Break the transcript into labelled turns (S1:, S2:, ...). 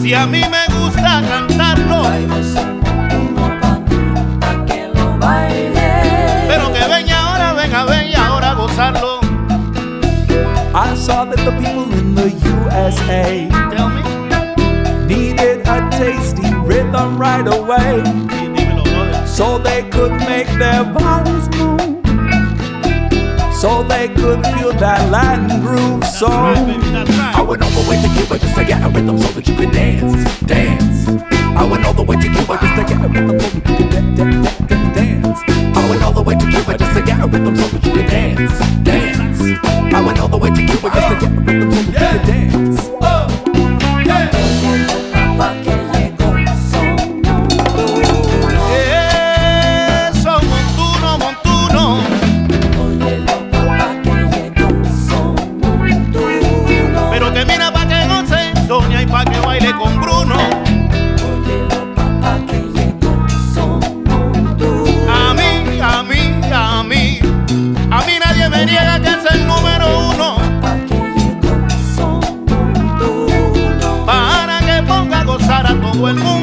S1: y a mí me gusta cantarlo. Pero que ven y ahora gozarlo.
S2: I saw that the people in the USA
S1: Tell me.
S2: needed a tasty rhythm right away,
S1: Dímelo, brother.
S2: so they could make their bodies move, so they could feel that Latin groove. So
S1: Right, baby, that's right.
S2: I went all the way to Cuba just to get a rhythm so that you could dance, dance. I went all the way to Cuba just to get a rhythm so that you could dance. I went all the way to Cuba just to get a rhythm so that you could dance, dance. I went all the way to Cuba just to get a rhythm so that you could dance.
S1: Eso, montuno, montuno. Pero que mira pa' que goce Sonia y pa' que baile con Bruno. A mí nadie me niega que es el número uno. Para que ponga a gozar a todo el mundo.